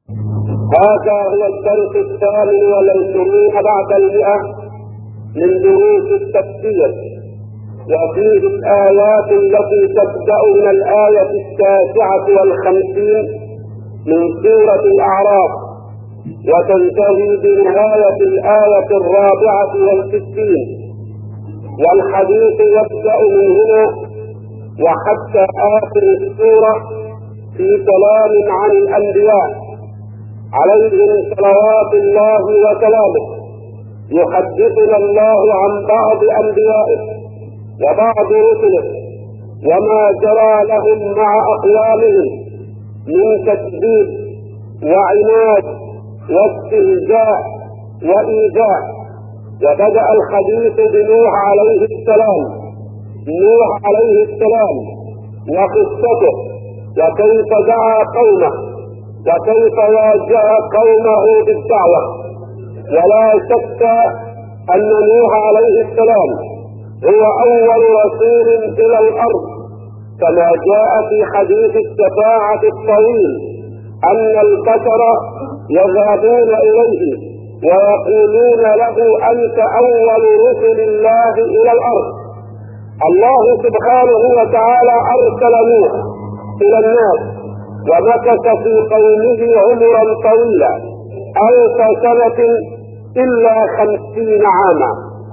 هذا هو الدرس 28 بعد 100 من دروس التفسير، وفيه الآيات التي تبدأ من الآية 59 من سورة الأعراف وتنتهي بنهاية الآية 64، والحديث يبدأ من هنا وحتى آخر السورة في كلام عن الأنبياء عليهم صلوات الله وسلامه. يحدثنا الله عن بعض أنبيائه وبعض رسله وما جرى لهم مع أقوامهم من تكذيب وعناد واستهزاء وإيذاء. وبدأ الحديث بنوح عليه السلام، نوح عليه السلام وقصته وكيف دعا قومه وكيف واجه قومه بالدعوة. ولا شك أن نوح عليه السلام هو أول رسول إلى الأرض، كما جاء في حديث الشفاعة الطويل أن البشر يذهبون إليه ويقولون له أنت أول رسل الله إلى الأرض. الله سبحانه وتعالى أرسل نوح إلى الناس ومكث في قومه عمرا طويلا 1000 سنة إلا 50 عاما،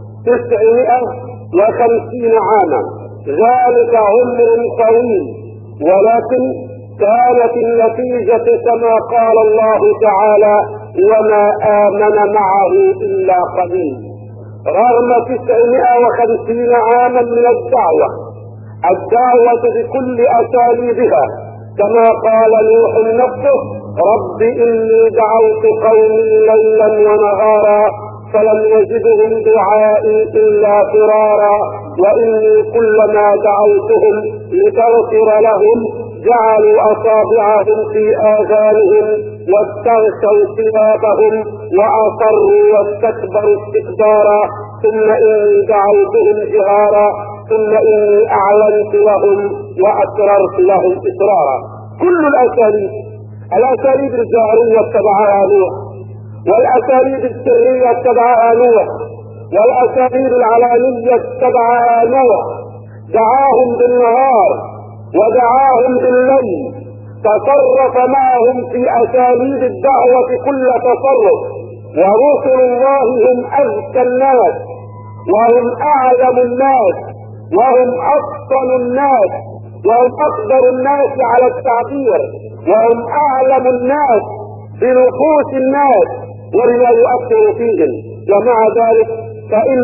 950 عاما. ذلك عمر طويل، ولكن كانت النتيجة كما قال الله تعالى وما آمن معه إلا قليل. رغم 950 عاما من الدعوة بكل أساليبها، كما قال نوح نفسه رب إني دعوت قومي ليلا ونهارا فلم يزدهم دعائي إلا فرارا وإني كلما دعوتهم لتغفر لهم جعلوا أصابعهم في آذانهم واستغشوا ثيابهم وأصروا واستكبروا استكبارا ثم إني دعوتهم جهارا ثم إني أعلنت لهم وأسررت لهم إسرارا. كل الأساليب الجهرية اتبعها نوح، والأساليب السرية اتبعها نوح، والأساليب العلانية اتبعها نوح. دعاهم بالنهار ودعاهم بالليل، تصرف معهم في أساليب الدعوة كل تصرف. ورسل الله هم أذكى الناس وهم أعلم الناس وهم أفضل الناس وهم أقدر الناس على التعبير وهم أعلم الناس بنفوس الناس وبما يؤثر فيهم. ومع ذلك فإن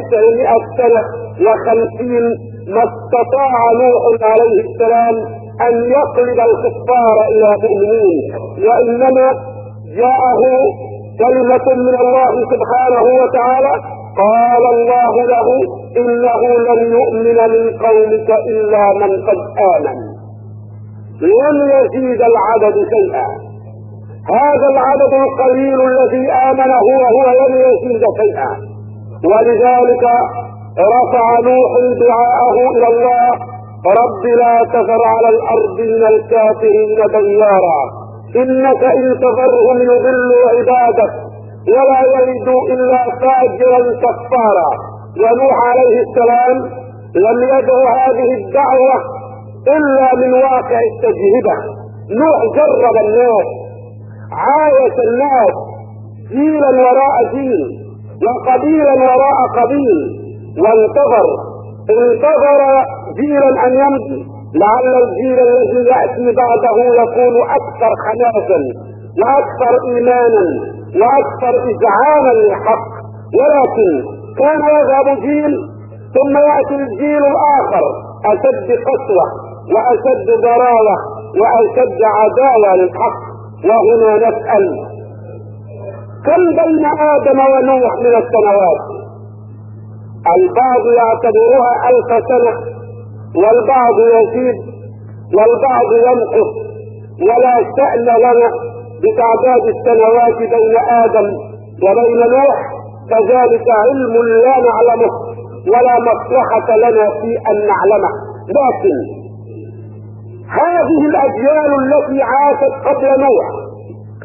950 ما استطاع نوح عليه السلام أن يقلب الكفار إلى مؤمنين، وإنما جاءه كلمة من الله سبحانه وتعالى قال الله له إنه لن يؤمن من قومك إلا من قد آمن، لن يزيد العدد شيئا. هذا العدد القليل الذي آمن هو لن يزيد شيئا. ولذلك رفع نوح دعاءه إلى الله رب لا تذر على الأرض من الكافرين ديارا إنك إن تذرهم يضلوا عبادك ولا يلدوا إلا فاجرا كفارا. ونوح عليه السلام لم يدع هذه الدعوة إلا من واقع التجربة. نوح جرب الناس، عايش الناس جيلا وراء جيل وقبيلا وراء قبيل، وانتظر جيلا أن يمضي لعل الجيل الذي يأتي بعده يكون أكثر حماسا وأكثر إيمانا وأكثر إذعانا للحق. ولكن كان يذهب جيل ثم يأتي الجيل الآخر أشد قسوة وأشد ضراوة وأشد عداوة للحق. وهنا نسأل كم بين آدم ونوح من السنوات؟ البعض يعتبرها 1000 سنة والبعض يزيد والبعض ينقص، ولا شأن لنا بتعداد السنوات بين آدم وبين نوح، كذلك علم لا نعلمه ولا مصلحة لنا في أن نعلمه. لكن هذه الأجيال التي عاشت قبل نوح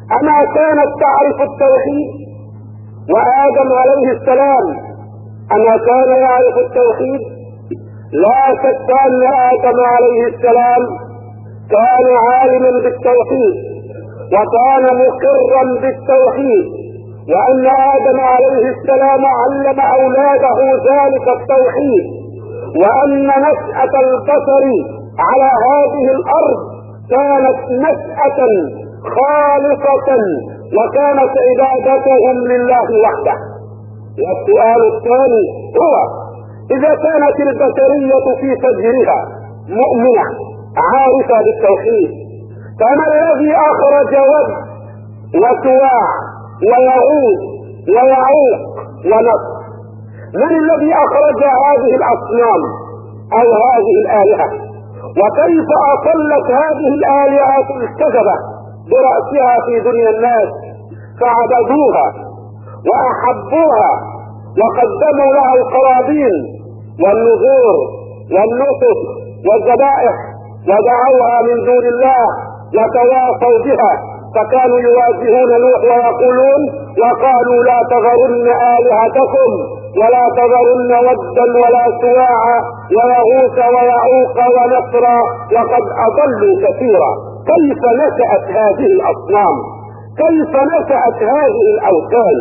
أما كانت تعرف التوحيد؟ وآدم عليه السلام أما كان يعرف التوحيد؟ لا شك أن آدم عليه السلام كان عالما بالتوحيد وكان مقرا بالتوحيد، وأن آدم عليه السلام علم أولاده ذلك التوحيد، وأن نشأة البشر على هذه الأرض كانت نشأة خالصة وكانت عبادتهم لله وحده. والسؤال الثاني هو: إذا كانت البشرية في فجرها مؤمنة عارفة بالتوحيد، فما الذي أخرج ود وسواع ويغوث ويعوق ونصر؟ من الذي أخرج هذه الأصنام أو هذه الآلهة؟ وكيف أطلت هذه الآلهة الكذبة برأسها في دنيا الناس فعبدوها وأحبوها وقدموا لها القرابين والنذور والنسك والذبائح ودعوها من دون الله وتواصوا بها، فكانوا يواجهون نوح ويقولون: وقالوا لا تذرن آلهتكم ولا تذرن ودا ولا سواعا ويغوث ويعوق ونسرا وقد أضلوا كثيرا. كيف نشأت هذه الأصنام؟ كيف نشأت هذه الأوثان؟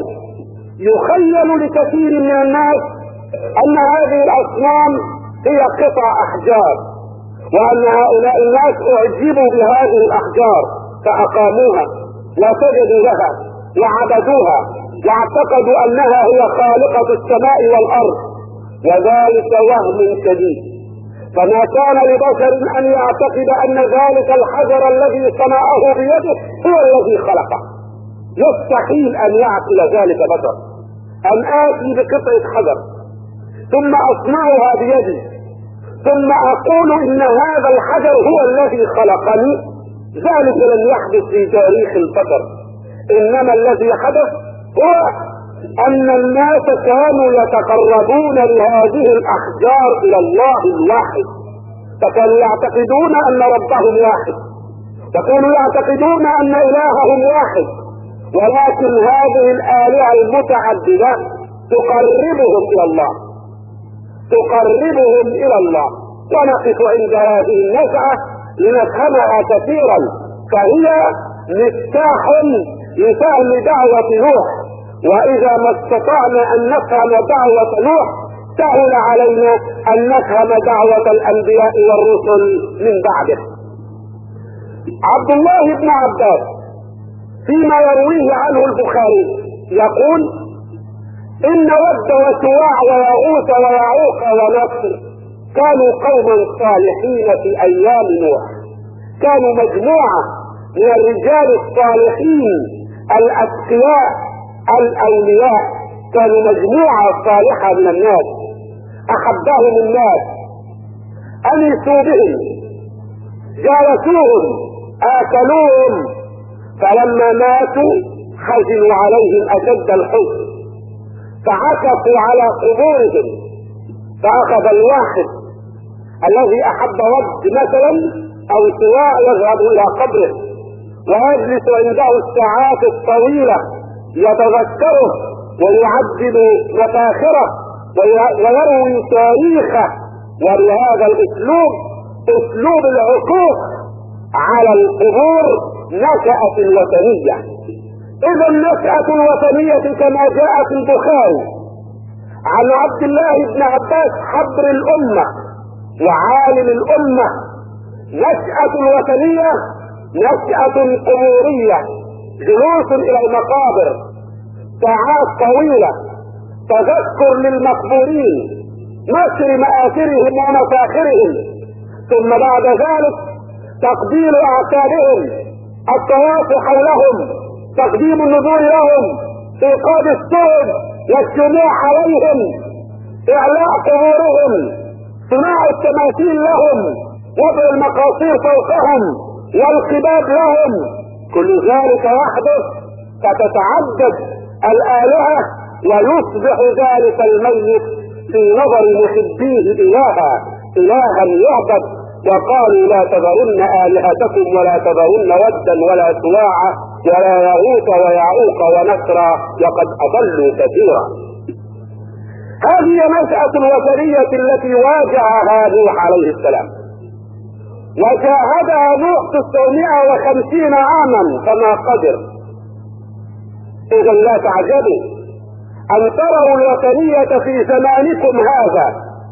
يخيل لكثير من الناس أن هذه الأصنام هي قطع أحجار، وأن هؤلاء الناس أعجبوا بهذه الأحجار فأقاموها وسجدوا لها وعبدوها واعتقدوا أنها هي خالقة السماء والأرض، وذلك وهم شديد. فما كان لبشر أن يعتقد أن ذلك الحجر الذي صنعه بيده هو الذي خلقه. يستحيل أن يعقل ذلك بشر. أن آتي بقطعة حجر ثم أصنعها بيدي ثم أقول إن هذا الحجر هو الذي خلقني، ذلك لم يحدث في تاريخ البشر. إنما الذي حدث هو أن الناس كانوا يتقربون لهذه الأحجار إلى الله الواحد، فكانوا يعتقدون أن ربهم واحد، فكانوا يعتقدون أن إلههم واحد، ولكن هذه الآلهة المتعددة تقربهم إلى الله، تقربهم إلى الله. ونقف عند هذه النزعة لنفهمها كثيرا، فهي مفتاح لفهم دعوة نوح، وإذا ما استطعنا أن نفهم دعوة نوح سهل علينا أن نفهم دعوة الأنبياء والرسل من بعده. عبد الله بن عباس فيما يرويه عنه البخاري يقول: إن ود وسواع ويغوث ويعوق ونصر كانوا قوما صالحين في أيام نوح، كانوا مجموعة من الرجال الصالحين الأتقياء الأولياء، كانوا مجموعة صالحة من الناس، أحبهم الناس، أنسوا بهم، جالسوهم، آكلوهم، فلما ماتوا حزنوا عليهم أشد الحزن، فعكفوا على قبورهم، فأخذ الواحد الذي أحب ود مثلا أو سواء يذهب إلى قبره ويجلس عنده الساعات الطويلة يتذكره ويعدل مفاخره ويروي تاريخه. ولهذا الأسلوب أسلوب العقوق على القبور نشأت الوثنية. إذا نشأت الوثنية كما جاء في البخاري عن عبد الله بن عباس حبر الأمة وعالم الأمة: نشأة الوثنية نشأة قبورية، جلوس إلى المقابر، ساعات طويلة، تذكر للمقبورين، نشر مآثرهم ومفاخرهم، ثم بعد ذلك تقبيل أعتابهم، الطواف حولهم، تقديم النذور لهم، إيقاد السود والشموع عليهم، إعلاء قبورهم، صناعة التماثيل لهم، وضع المقاصير فوقهم والقباب لهم. كل ذلك يحدث فتتعدد الآلهة ويصبح ذلك الميت في نظر محبيه إلها يعبد وقالوا لا تذرن آلهتكم ولا تذرن ودا ولا سواعا ولا يغوث ويعوق ونسرا وقد أضلوا كثيرا. هذه نشأة الوثنية التي واجهها نوح عليه السلام، وجاهدها نوح 950 عاما فما قدر. إذا لا تعجبوا أن تروا الوثنية في زمانكم هذا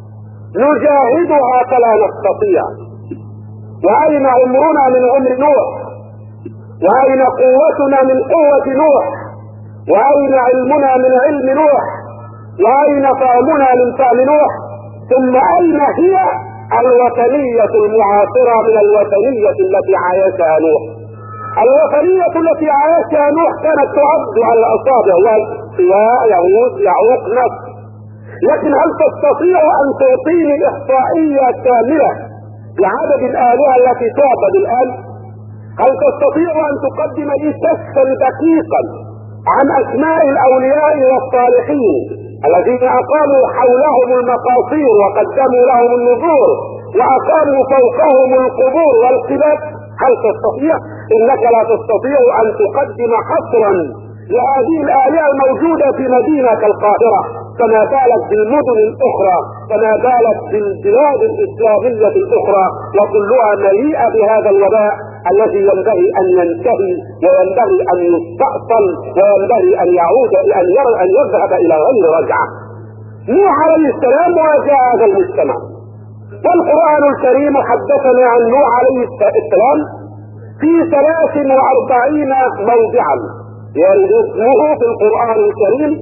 نجاهدها فلا نستطيع. وأين عمرنا من عمر نوح؟ وأين قوتنا من قوة نوح؟ وأين علمنا من علم نوح؟ وأين فهمنا من فهم نوح؟ ثم أين هي الوثنية المعاصرة من الوثنية التي عايشها نوح؟ الوثنية التي عايشها نوح كانت تعد على الأصابع، سواء يغوث يعوق نفس. لكن هل تستطيع أن تعطيني إحصائية كاملة بعدد الآلهة التي تعبد الآن؟ هل تستطيع أن تقدم لي كشفا دقيقا عن أسماء الأولياء والصالحين الذين أقاموا حولهم المقاصير وقدموا لهم النذور وأقاموا فوقهم القبور والقباب؟ هل تستطيع؟ إنك لا تستطيع أن تقدم حصرا لهذه الآلهة الموجودة في مدينة القاهرة، فما بالك بالمدن الأخرى، فما بالك بالبلاد الإسلامية الأخرى، وكلها مليئة بهذا الوباء الذي ينبغي أن ينتهي وينبغي أن يستأصل وينبغي أن يعود أن يذهب إلى غير رجعة. نوح عليه السلام واجه هذا المجتمع، والقرآن الكريم حدثنا عن نوح عليه السلام في 43 موضعا، يرد اسمه في القرآن الكريم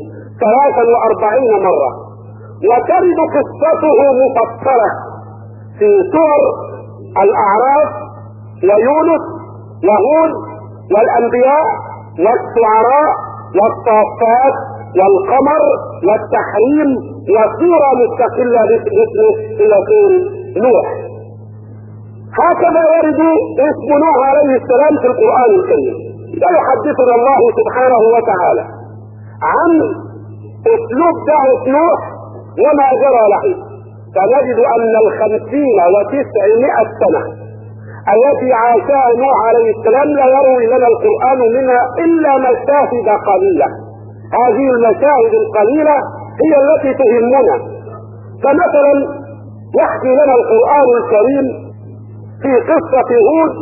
43 مرة، وترد قصته مفصلة في سور الأعراف ويونس وهود والأنبياء والشعراء والصافات والقمر والتحريم، وسورة مستقلة باسمه هي سورة نوح. هكذا يرد اسم نوح عليه السلام في القرآن الكريم. ويحدثنا الله سبحانه وتعالى عن اسلوب دعوة نوح وما جرى له، فنجد ان 50 و900 سنة التي عاشها نوح عليه السلام لا يروي لنا القرآن منها الا مشاهد قليلة. هذه المشاهد القليلة هي التي تهمنا. فمثلا يحكي لنا القرآن الكريم في قصة هود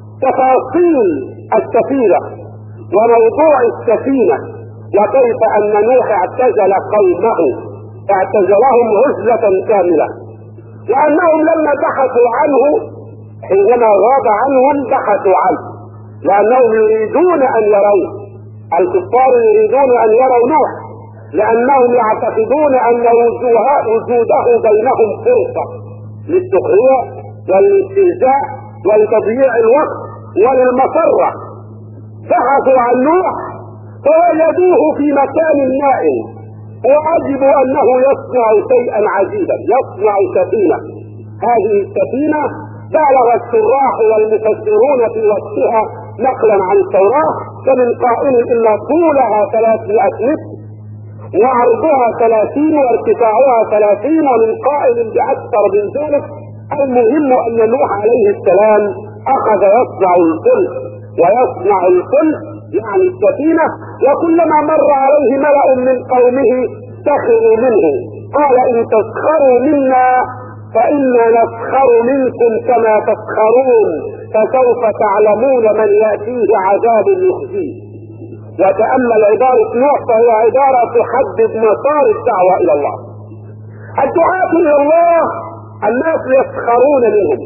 تفاصيل السفينة وموضوع السفينة، وكيف ان نوح اعتزل قومه، اعتزلهم عزلة كاملة، لانهم لما بحثوا عنه حينما غاب عنهم بحثوا عنه، لانهم يريدون ان يروه. الكفار يريدون ان يروا نوح لانهم يعتقدون ان وجوده بينهم فرصة للسخرية والاستهزاء ولتضييع الوقت وللمسرة. بحثوا عن نوح فوجدوه في مكان نائم، وعجبوا انه يصنع شيئا عجيبا، يصنع سفينة. هذه السفينة بالغ الشراح والمفسرون في وصفها نقلا عن التوراة، فمن قائل ان طولها 300 متر وعرضها 30 وارتفاعها 30، ومن قائل باكثر من ذلك. المهم ان نوح عليه السلام اخذ يصنع الفلك، ويصنع الفلك يعني السفينة، وكلما مر عليه ملأ من قومه سخروا منه، قال ان تسخروا منا فإنا نسخر منكم كما تسخرون، فسوف تعلمون من يأتيه عذاب يخزيه. وتأمل عبارة نوح فهي عبارة تحدد مسار الدعوة إلى الله. الدعاة إلى الله الناس يسخرون منهم،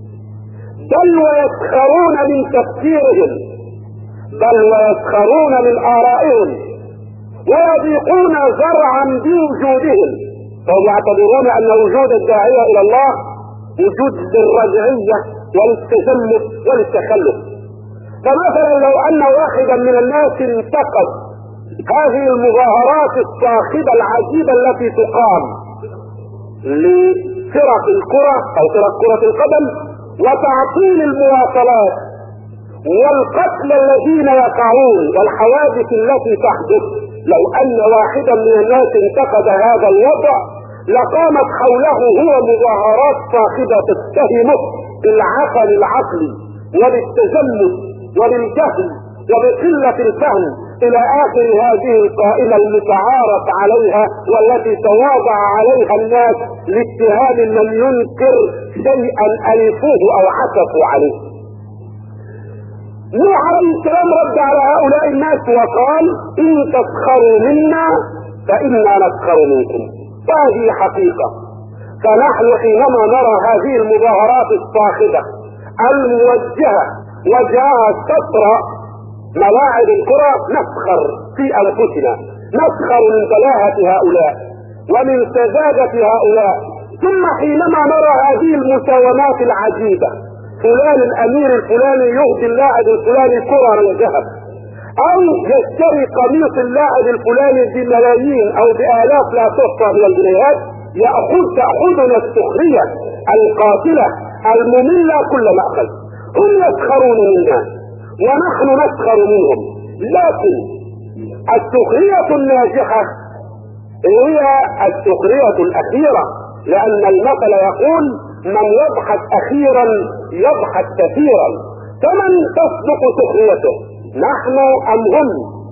بل ويسخرون من تفكيرهم، بل ويسخرون من آرائهم، ويضيقون ذرعا بوجودهم، فهم يعتبرون ان وجود الداعية الى الله وجود للرجعية وللتزمت وللتخلف. فمثلا لو ان واحدا من الناس انتقد هذه المظاهرات الصاخبة العجيبة التي تقام لفرق الكرة او فرق كرة القدم وتعطيل المواصلات والقتل الذين يقعون والحوادث التي تحدث، لو ان واحدا من الناس انتقد هذا الوضع لقامت حوله هو مظاهرات صاخبة تتهمه بالعفن العقلي وبالتزمت وبالجهل وبقلة الفهم الى اخر هذه القائمة المتعارف عليها والتي تواضع عليها الناس لاتهام من ينكر شيئا الفوه او عكفوا عليه. نوح عليه السلام رد على هؤلاء الناس وقال ان تسخروا منا فانا نسخر منكم. وهذه حقيقة. فنحن حينما نرى هذه المظاهرات الصاخبة الموجهة وجهها ستر ملاعب الكرة نسخر في انفسنا، نسخر من بلاهة هؤلاء ومن سذاجة هؤلاء. ثم حينما نرى هذه المساومات العجيبة، فلان الامير الفلاني يهدي اللاعب الفلاني كرة من ذهب، او يشتري قميص اللاعب الفلاني بملايين او بالاف لا تحصى من الجنيهات، تأخذنا السخرية القاتلة المملة كل مأخذ. هم يسخرون منا ونحن نسخر منهم، لكن السخرية الناجحة هي السخرية الأخيرة، لأن المثل يقول من يضحك أخيرا يضحك كثيرا. فمن تصدق سخريته، نحن أم هم؟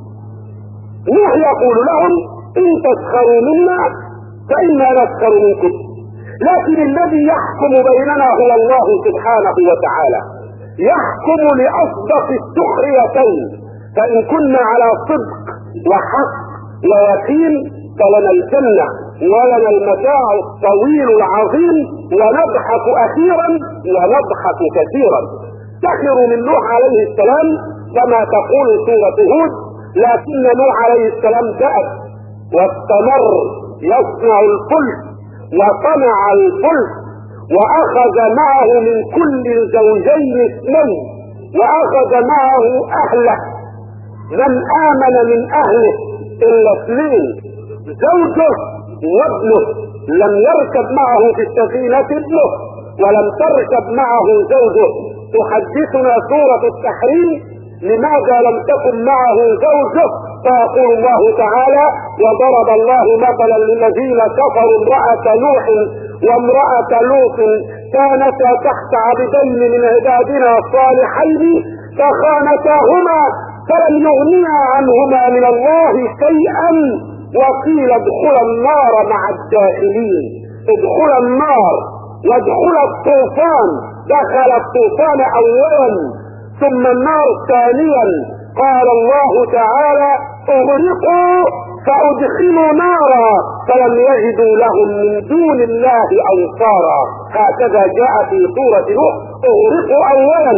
نوح يقول لهم إن تسخروا منا فإنا نسخر منكم، لكن الذي يحكم بيننا هو الله سبحانه وتعالى، يحكم لأصدق السخريتين. فإن كنا على صدق وحق ويقين فلنا الجنة ولنا المتاع الطويل العظيم، ونضحك أخيرا ونضحك كثيرا. سخر من نوح عليه السلام كما تقول سورة هود، لكن نوح عليه السلام جاء واستمر يصنع الفلك وصنع الفلك، واخذ معه من كل زوجين اثنين، واخذ معه اهله، من امن من اهله الا اثنين، زوجه وابنه. لم يركب معه في السفينة ابنه ولم تركب معه زوجه. تحدثنا سورة التحريم لماذا لم تكن معه زوجه، فيقول الله تعالى وضرب الله مثلا للذين كفروا امرأة نوح وامرأة لوط كانتا تحت عبدين من عبادنا صالحين فخانتاهما فلم يغنيا عنهما من الله شيئا وقيل ادخلا النار مع الداخلين. ادخلا النار وادخل الطوفان. دخل الطوفان اولا ثم النار ثانيا. قال الله تعالى اغرقوا فادخلوا نارا فلم يجدوا لهم من دون الله انصارا. هكذا جاء في سورة نوح. اغرقوا اولا،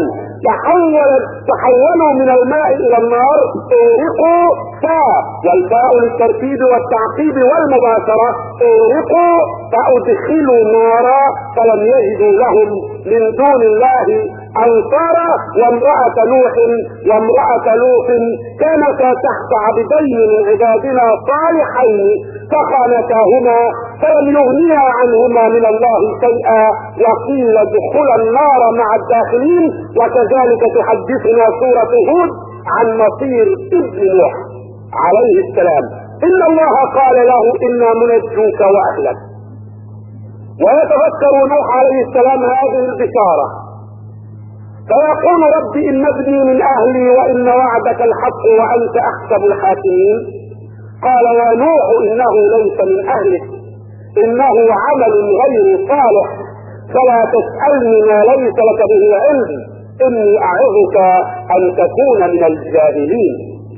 تحولوا من الماء الى النار. اغرقوا فاء، والفاء للترتيب والتعقيب والمباشرة. اغرقوا فادخلوا نارا فلم يجدوا لهم من دون الله انصارا. وامرأة نوح وامرأة لوط كانتا تحت عبدين من عبادنا صالحين فخانتاهما فلم يغنيا عنهما من الله شيئا وقيل ادخلا النار مع الداخلين. وكذلك تحدثنا سورة هود عن مصير ابن نوح عليه السلام. ان الله قال له انا منجوك واهلك. ويتذكر نوح عليه السلام هذه البشارة فيقول رب ان ابني من اهلي وان وعدك الحق وانت احكم الحاكمين. قال يا نوح انه ليس من اهلك انه عمل غير صالح فلا تسألني ما ليس لك به علم اني اعظك ان تكون من الجاهلين.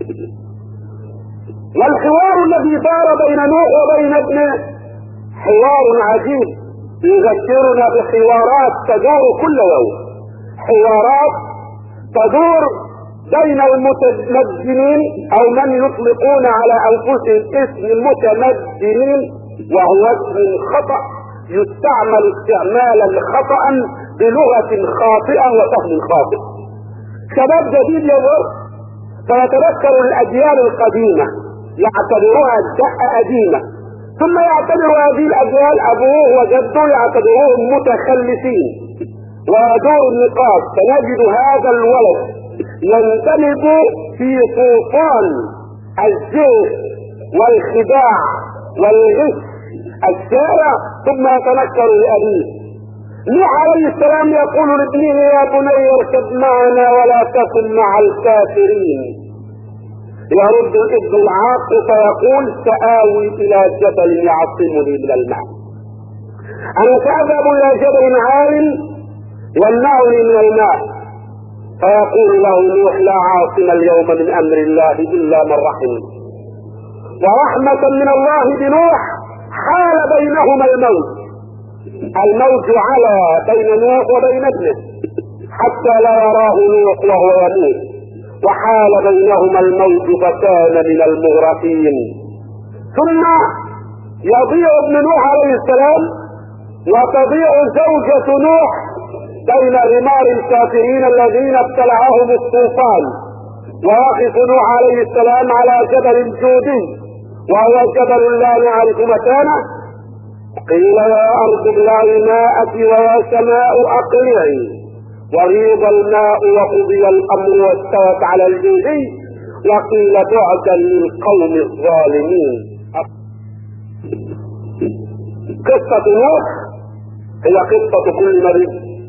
والحوار الذي دار بين نوح وبين ابنه حوار عجيب يذكرنا بحوارات تدور كل يوم، حوارات تدور بين المتمدنين او من يطلقون على انفسهم اسم المتمدنين، وهو اسم خطأ يستعمل استعمالا خطأ بلغة خاطئة وفهم خاطئ. شباب جديد يظهر فيتذكر الاجيال القديمة يعتبروها الدقة قديمة، ثم يعتبر هذه الاجيال ابوه وجده يعتبروهم متخلفين ويدور النقاط. فنجد هذا الولد يندمج في طوفان الزيف والخداع والغش الشارع ثم يتنكر لأبيه نوح عليه السلام يقول لابنه يا بني اركب معنا ولا تكن مع الكافرين. يرد الابن العاق فيقول سآوي الى جبل يعصمني من الماء. انا ساذهب الى جبل عال يمنعني من الماء. فيقول له نوح لا عاصم اليوم من امر الله الا من رحم. ورحمة من الله بنوح حال بينهما الموت على بين نوح وبين ابنه حتى لا يراه نوح وهو يموت، وحال بينهما الموت فكان من المغرقين. ثم يضيع ابن نوح عليه السلام وتضيع زوجة نوح بين غمار الكافرين الذين ابتلعهم الطوفان. ويقف نوح عليه السلام على جبل جودي وهو جبل لا نعرف مكانه. قيل يا أرض ابلعي ماءك ويا سماء أقلعي، وغيض الماء وقضي الأمر واستوت على الجودي، وقيل بعدا للقوم الظالمين. قصة نوح هي قصة كل نبي،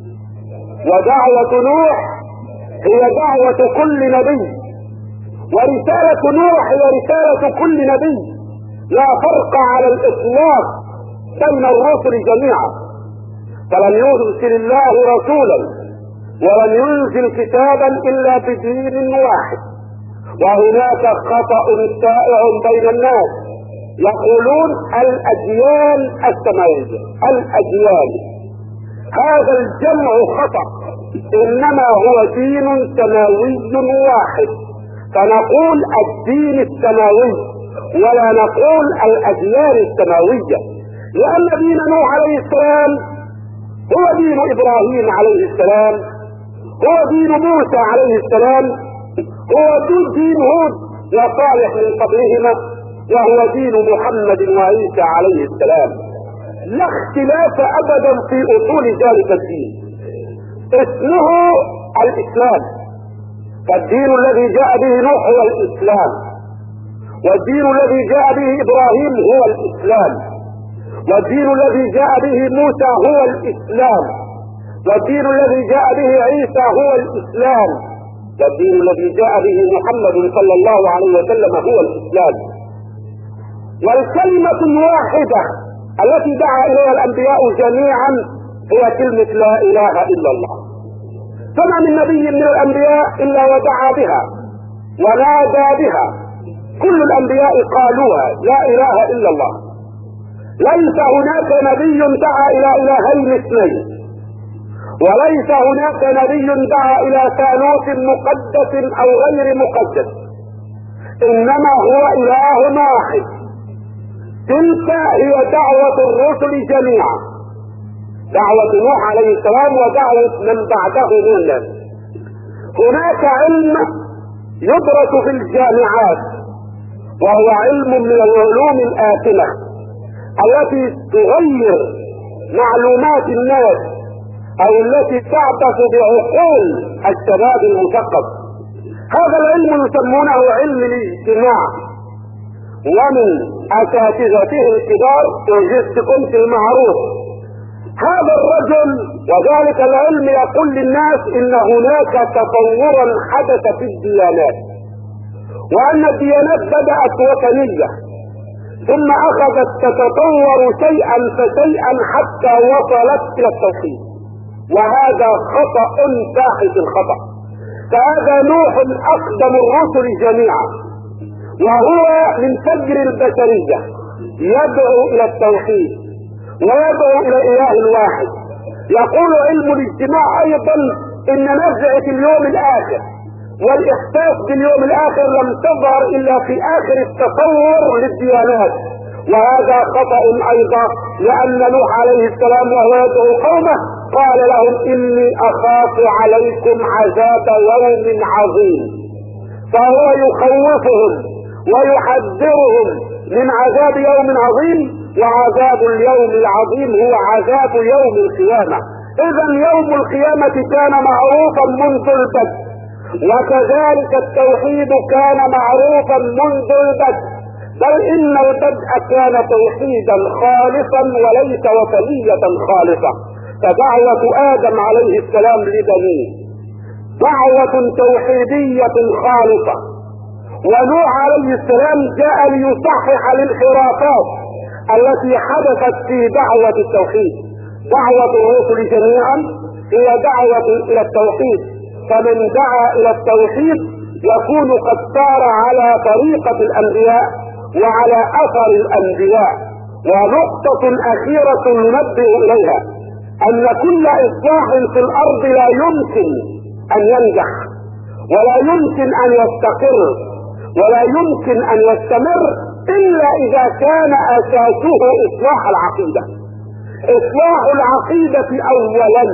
ودعوة نوح هي دعوة كل نبي، ورسالة نوح هي رسالة كل نبي. لا فرق على الإطلاق بين الرسل جميعا، فلن يرسل الله رسولا ولن ينزل كتابا إلا بدين واحد. وهناك خطأ شائع بين الناس يقولون الأديان السماوية، الأديان. هذا الجمع خطأ، إنما هو دين سماوي واحد، فنقول الدين السماوي ولا نقول الأديان السماوية، لأن دين نوح عليه السلام هو دين إبراهيم عليه السلام، هو دين موسى عليه السلام، هو دين هود وصالح من قبلهما، وهو دين محمد وعيسى عليه السلام. لا اختلاف أبدا في أصول ذلك الدين، اسمه الإسلام. فالدين الذي جاء به نوح هو الإسلام، والدين الذي جاء به إبراهيم هو الإسلام، والدين الذي جاء به موسى هو الإسلام، والدين الذي جاء به عيسى هو الإسلام، والدين الذي جاء به محمد صلى الله عليه وسلم هو الإسلام. والكلمة الواحدة التي دعا إليها الأنبياء جميعا هي كلمة لا إله إلا الله. فما من نبي من الأنبياء إلا ودعا بها ونادى بها. كل الأنبياء قالوها لا إله إلا الله. ليس هناك نبي دعا إلى إلهين اثنين، وليس هناك نبي دعا إلى ثالوث مقدس أو غير مقدس، إنما هو إله واحد. تلك هي دعوة الرسل جميعا، دعوة نوح عليه السلام ودعوة من بعده من الناس. هناك علم يدرس في الجامعات وهو علم من العلوم الآتمة التي تغير معلومات الناس أو التي تعبث بعقول الشباب المثقف. هذا العلم يسمونه علم الاجتماع، ومن أساتذته الكبار أوجست كنت المعروف. هذا الرجل وذلك العلم يقول للناس إن هناك تطورا حدث في الديانات، وأن الديانات بدأت وثنية ثم أخذت تتطور شيئا فشيئا حتى وصلت إلى التوحيد، وهذا خطأ باحث الخطأ. فهذا نوح أقدم الرسل جميعا، وهو من فجر البشرية يدعو إلى التوحيد ويدعو إلى الإله الواحد. يقول علم الاجتماع أيضا إن نزعة اليوم الآخر والإحساس باليوم الآخر لم تظهر إلا في آخر التصور للديانات، وهذا خطأ أيضا، لأن نوح عليه السلام وهو يدعو قومه قال لهم إني أخاف عليكم عذاب يوم عظيم، فهو يخوفهم ويحذرهم من عذاب يوم عظيم، وعذاب اليوم العظيم هو عذاب يوم القيامة. إذا يوم القيامة كان معروفا منذ البدء، وكذلك التوحيد كان معروفا منذ البدء، بل إن البدء كان توحيدا خالصا وليس وثنية خالصة. فدعوة آدم عليه السلام لبنيه دعوة توحيدية خالصة، ونوح عليه السلام جاء ليصحح الانحرافات التي حدثت في دعوة التوحيد. دعوة الرسل جميعا هي دعوة الى التوحيد، فمن دعا الى التوحيد يكون قد سار على طريقة الانبياء وعلى اثر الانبياء. ونقطة اخيرة ننبه اليها ان كل اصلاح في الارض لا يمكن ان ينجح ولا يمكن ان يستقر ولا يمكن ان يستمر الا اذا كان اساسه اصلاح العقيدة. اصلاح العقيدة اولا،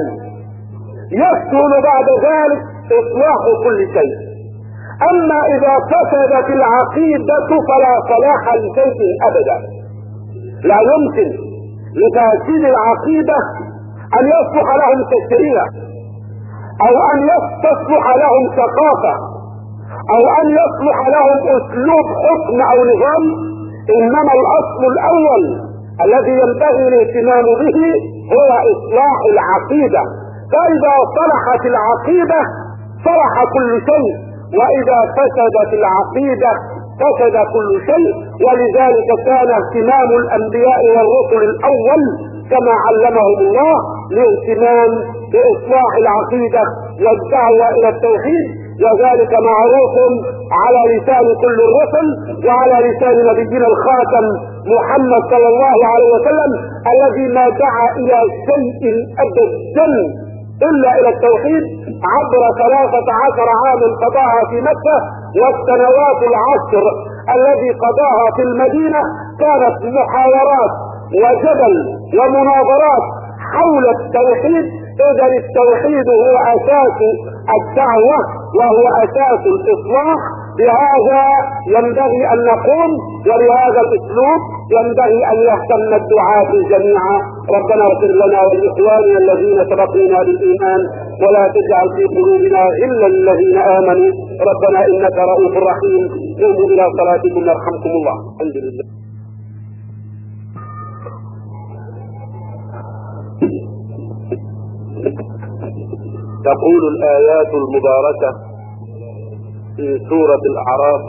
يسهل بعد ذلك اصلاح كل شيء. اما اذا فسدت العقيدة فلا صلاح لشيء ابدا. لا يمكن لفاسد العقيدة ان يصلح لهم تشريع او ان يستصلح لهم ثقافة او ان يصلح لهم اسلوب حكم او نظام. انما الاصل الاول الذي ينبغي الاهتمام به هو اصلاح العقيدة. فاذا صلحت العقيدة صلح كل شيء، واذا فسدت العقيدة فسد كل شيء. ولذلك كان اهتمام الانبياء والرسل الاول كما علمهم الله الاهتمام باصلاح العقيدة والدعوة الى التوحيد، وذلك معروف على لسان كل الرسل وعلى لسان نبينا الخاتم محمد صلى الله عليه وسلم، الذي ما دعا الى شيء ابدا الا الى التوحيد عبر 13 عاما قضاها في مكة، والسنوات العشر الذي قضاها في المدينة كانت محاورات وجدل ومناظرات حول التوحيد. اذا التوحيد هو اساس الدعوة وهو اساس الاصلاح. بهذا ينبغي ان نقوم، وبهذا الاسلوب ينبغي ان يهتم الدعاة جميعا. ربنا اغفر لنا ولاخواننا الذين سبقونا بالايمان، ولا تجعل في قلوبنا غلا للذين امنوا، ربنا انك رؤوف رحيم. قوموا الى صلاتكم يرحمكم الله. الحمد لله. تقول الآيات المباركة في سورة الأعراف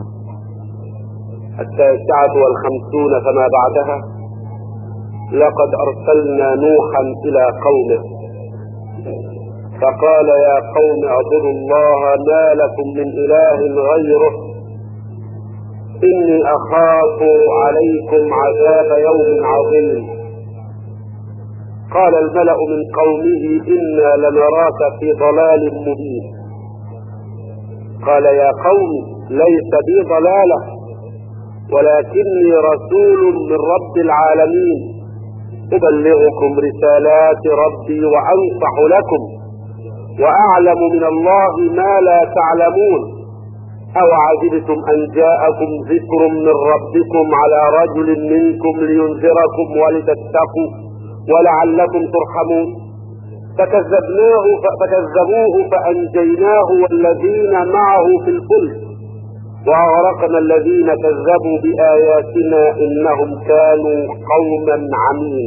59 فما بعدها: لقد أرسلنا نوحا إلى قومه فقال يا قوم اعبدوا الله ما لكم من إله غيره إني أخاف عليكم عذاب يوم عظيم. قال الملأ من قومه إنا لنراك في ضلال مبين. قال يا قوم ليس بي ضلالة ولكني رسول من رب العالمين أبلغكم رسالات ربي وأنصح لكم وأعلم من الله ما لا تعلمون. أو عجبتم أن جاءكم ذكر من ربكم على رجل منكم لينذركم ولتتقوا ولعلكم ترحمون. فكذبوه فأنجيناه والذين معه في الفلك وأغرقنا الذين كذبوا بآياتنا إنهم كانوا قوما عمين.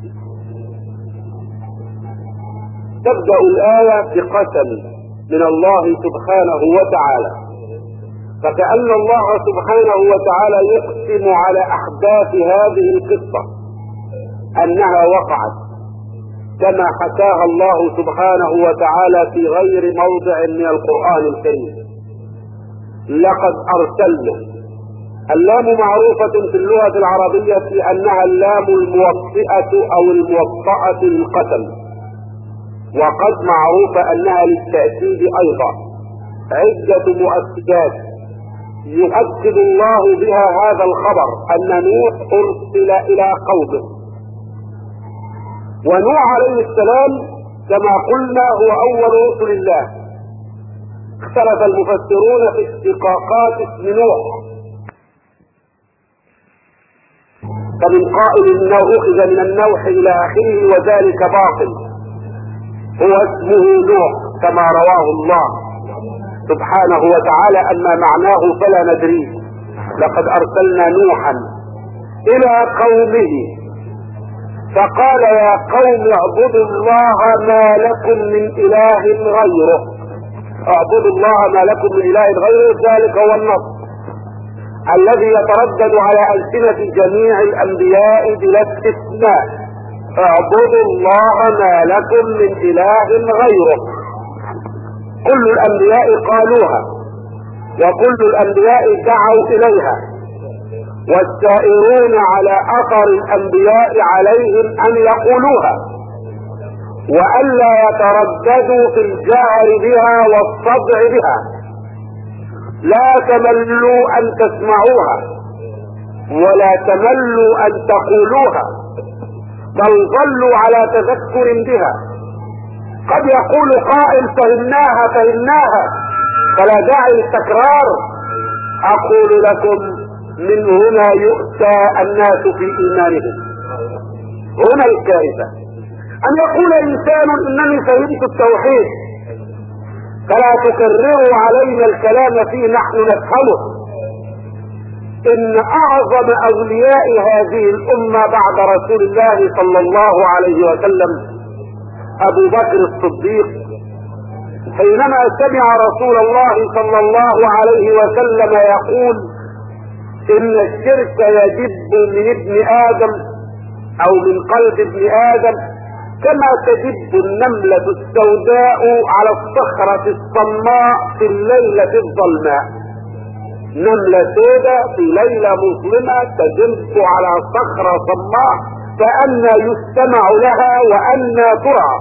تبدأ الآية بقسم من الله سبحانه وتعالى، فكأن الله سبحانه وتعالى يقسم على أحداث هذه القصة أنها وقعت كما حكاها الله سبحانه وتعالى في غير موضع من القرآن الكريم. لقد أرسلنا. اللام معروفة في اللغة العربية أنها اللام الموطئة أو الموطأة للقسم، وقد معروفة أنها للتأكيد أيضا. عدة مؤكدات يؤكد الله بها هذا الخبر أن نوح أرسل إلى قومه. ونوح عليه السلام كما قلنا هو أول رسل الله. اختلف المفسرون في اشتقاقات اسم نوح، فمن قائل انه اخذ من النوح الى اخره وذلك باطل، هو اسمه نوح كما رواه الله سبحانه وتعالى. اما معناه فلا ندري. لقد ارسلنا نوحا الى قومه فقال يا قوم اعبدوا الله ما لكم من اله غيره. اعبدوا الله ما لكم من اله غيره، ذلك هو النص الذي يتردد على ألسنة جميع الانبياء بلا استثناء. اعبدوا الله ما لكم من اله غيره. كل الانبياء قالوها وكل الانبياء دعوا اليها، والسائرون على اثر الانبياء عليهم ان يقولوها والا يترددوا في الجهر بها والصدع بها. لا تملوا ان تسمعوها ولا تملوا ان تقولوها، بل ظلوا على تذكر بها. قد يقول قائل فهمناها فلا داعي للتكرار. اقول لكم من هنا يؤتى الناس في ايمانهم. هنا الكارثة ان يقول انسان انني فهمت التوحيد، فلا تكرروا علينا الكلام فيه، نحن نفهمه. ان اعظم اولياء هذه الامة بعد رسول الله صلى الله عليه وسلم ابو بكر الصديق، حينما سمع رسول الله صلى الله عليه وسلم يقول ان الشرك يجب من ابن ادم او من قلب ابن ادم كما تجب النملة السوداء على الصخرة الصماء في الليلة الظلماء. نملة سوداء في ليلة مظلمة تجب على صخرة صماء، فأنى يستمع لها وأنى ترى،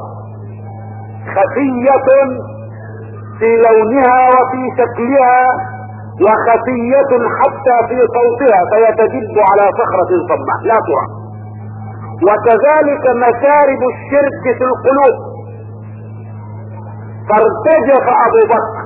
خفية في لونها وفي شكلها وخفية حتى في صوتها، فيتجب على صخرة صماء لا ترى. وكذلك مشارب الشرك في القلوب. فارتجف ابو بكر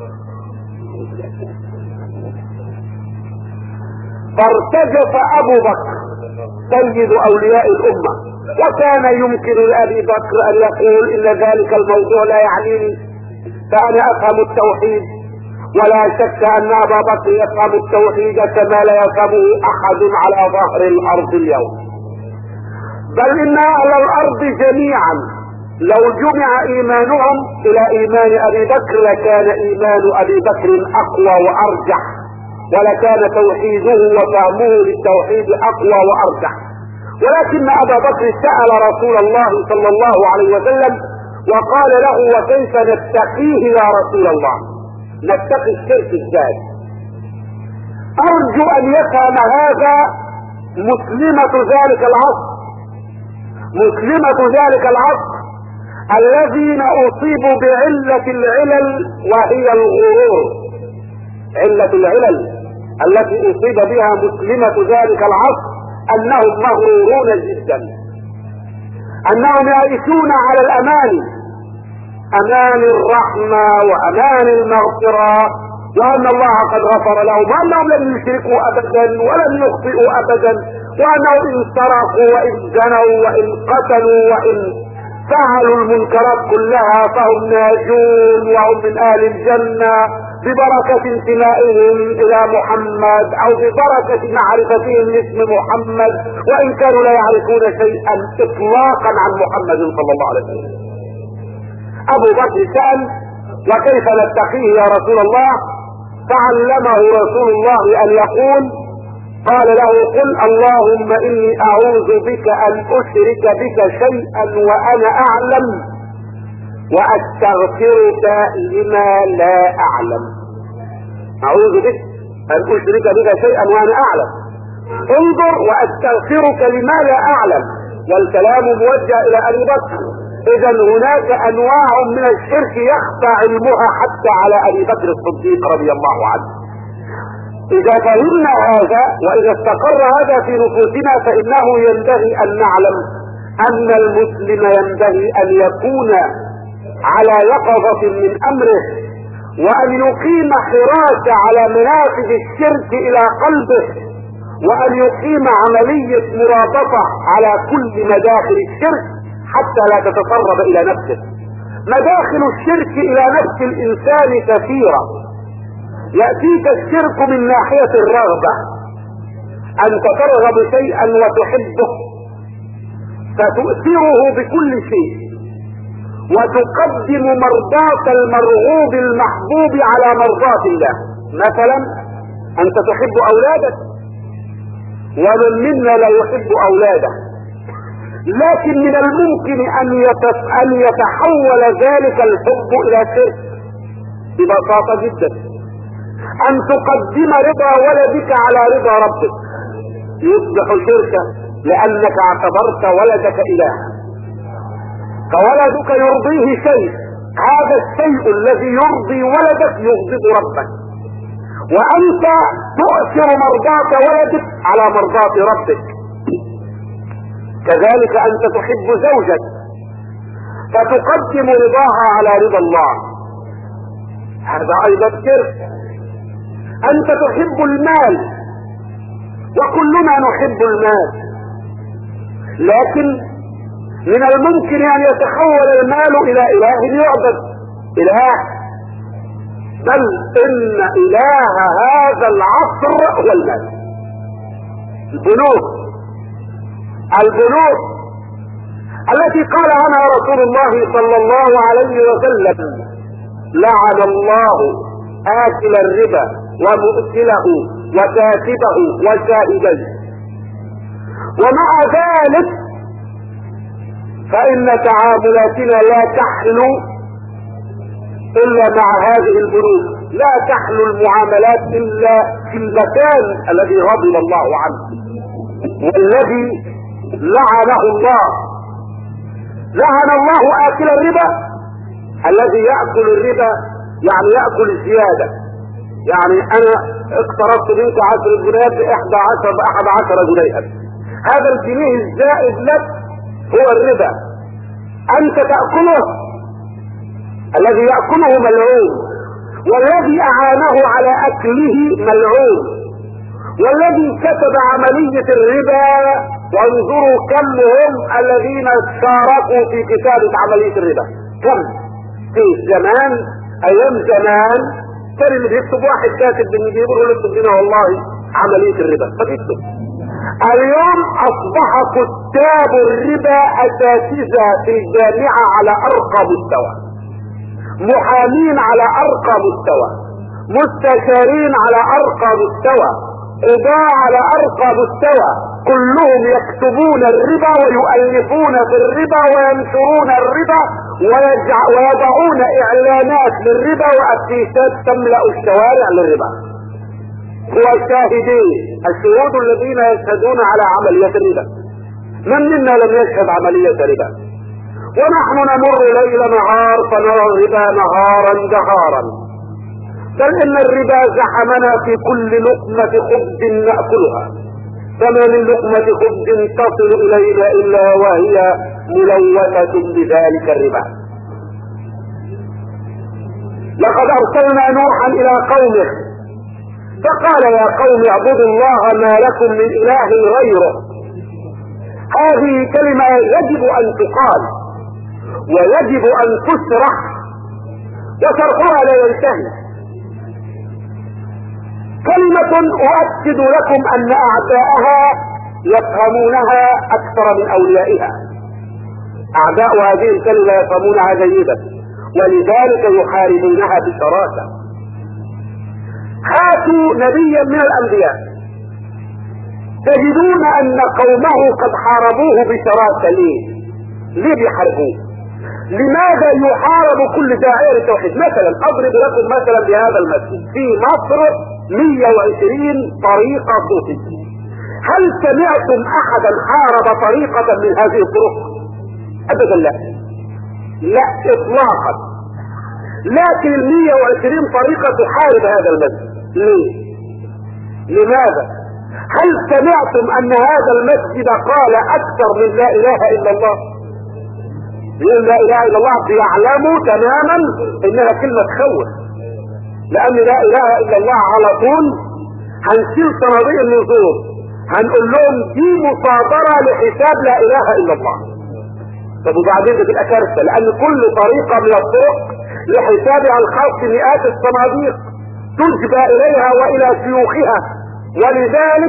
سيد اولياء الامة، وكان يمكن لابي بكر ان يقول ان ذلك الموضوع لا يعنيني، فانا افهم التوحيد. ولا شك ان ابا بكر يفهم التوحيد كما لا يفهمه احد على ظهر الارض اليوم، بل ان اهل الارض جميعا لو جمع ايمانهم الى ايمان ابي بكر لكان ايمان ابي بكر اقوى وارجح، ولكان توحيده وفهمه للتوحيد اقوى وارجح. ولكن ابا بكر سأل رسول الله صلى الله عليه وسلم وقال له وكيف نتقيه يا رسول الله؟ نتقي الشرك ازاي؟ ارجو ان يفهم هذا مسلمة ذلك العصر الذين اصيبوا بعلة العلل وهي الغرور. علة العلل التي اصيب بها مسلمة ذلك العصر انهم مغرورون جدا، انهم يعيشون على الاماني، امان الرحمة وامان المغفرة، وان الله قد غفر لهم، وانهم لم يشركوا ابدا ولم يخطئوا ابدا، وانهم ان سرقوا وان زنوا وان قتلوا وان فعلوا المنكرات كلها فهم ناجون وهم من اهل الجنة ببركة انتمائهم الى محمد او ببركة معرفتهم لاسم محمد، وان كانوا لا يعرفون شيئا اطلاقا عن محمد صلى الله عليه وسلم. ابو بكر سأل وكيف نتقيه يا رسول الله؟ فعلمه رسول الله ان يقول، قال له قل اللهم اني اعوذ بك ان اشرك بك شيئا وانا اعلم واستغفرك لما لا اعلم. اعوذ بك ان اشرك بك شيئا وانا اعلم، انظر، واستغفرك لما لا اعلم، والكلام موجه الى ابي بكر. اذا هناك انواع من الشرك يخفى علمها حتى على ابي بكر الصديق رضي الله عنه. اذا فهمنا هذا واذا استقر هذا في نفوسنا فانه ينبغي ان نعلم ان المسلم ينبغي ان يكون على يقظة من امره، وان يقيم حراسة على منافذ الشرك الى قلبه، وان يقيم عملية مرابطة على كل مداخل الشرك حتى لا تتسرب الى نفسه. مداخل الشرك الى نفس الانسان كثيرة. يأتيك الشرك من ناحية الرغبة، انت ترغب شيئا وتحبه فتؤثره بكل شيء، وتقدم مرضاة المرغوب المحبوب على مرضاة الله. مثلا انت تحب اولادك، ومن منا لا يحب اولاده، لكن من الممكن ان يتحول ذلك الحب الى شرك ببساطة جدا. ان تقدم رضا ولدك على رضا ربك يصبح شركا، لانك اعتبرت ولدك الها. فولدك يرضيه شيء، هذا الشيء الذي يرضي ولدك يغضب ربك، وانت تؤثر مرضاة ولدك على مرضاة ربك. كذلك انت تحب زوجك فتقدم رضاها على رضا الله، هذا ايضا شرك. انت تحب المال، وكلنا نحب المال، لكن من الممكن ان يتحول المال الى اله يعبد، اله، بل ان اله هذا العصر هو المال. البنوك التي قال عنها رسول الله صلى الله عليه وسلم: لعن الله آكل الربا ومؤكله وكاتبه وشاهديه. ومع ذلك فإن تعاملاتنا لا تحلو إلا مع هذه البنوك، لا تحلو المعاملات إلا في المكان الذي غضب الله عنه والذي لعنه الله. لعن الله آكل الربا، الذي يأكل الربا يعني يأكل الزيادة. يعني أنا اقترضت منك 10 جنيهات ب11 جنيها، هذا الجنيه الزائد لك هو الربا، أنت تأكله. الذي يأكله ملعون، والذي أعانه على أكله ملعون، والذي كتب عملية الربا، وانظروا كم هم الذين شاركوا في كتابة عملية الربا، كم في زمان، ايام زمان كان اللي بيكتب واحد كاتب بالنجيب يقول اكتب لنا والله عملية الربا فبيكتب. اليوم اصبح كتاب الربا اساتذة في الجامعة على ارقى مستوى، محامين على ارقى مستوى، مستشارين على ارقى مستوى، قضاة على ارقى مستوى، كلهم يكتبون الربا ويؤلفون في الربا وينشرون الربا ويضعون اعلانات للربا وافيشات تملأ الشوارع للربا. هو الشاهدين، الشهود الذين يشهدون على عملية الربا. من منا لم يشهد عملية ربا؟ ونحن نمر ليل نهار فنرى الربا نهارا جهارا، بل ان الربا زحمنا في كل لقمة خبز نأكلها، فما من لقمة خبز تصل الينا الا وهي ملوثة بذلك الربا. لقد ارسلنا نوحا الى قومه فقال: يا قوم اعبدوا الله ما لكم من اله غيره. هذه كلمة يجب ان تقال ويجب ان تشرح، وشرحها لا ينتهي. كلمة أؤكد لكم أن أعداءها يفهمونها أكثر من أوليائها. أعداء هذه الكلمة يفهمونها جيدا، ولذلك يحاربونها بشراسة. هاتوا نبيا من الأنبياء تجدون أن قومه قد حاربوه بشراسة. ليه بيحاربوه؟ لماذا يحارب كل داعية للتوحيد؟ مثلا أضرب لكم مثلا بهذا المسجد في مصر 120 طريقة صوفية. هل سمعتم احدا حارب طريقة من هذه الطرق؟ ابدا لا، لا اطلاقا. لكن 120 طريقة تحارب هذا المسجد. ليه؟ لماذا؟ هل سمعتم ان هذا المسجد قال اكثر من لا اله الا الله؟ يقول لا اله الا الله بيعلموا تماما انها كلمة تخوف، لان لا اله الا الله على طول هنشيل صناديق النزول، هنقول لهم دي مصادرة لحساب لا اله الا الله. طب وبعدين بتبقى كارثة، لان كل طريقة من الطرق لحسابها الخاص مئات الصناديق تجبى اليها والى شيوخها، ولذلك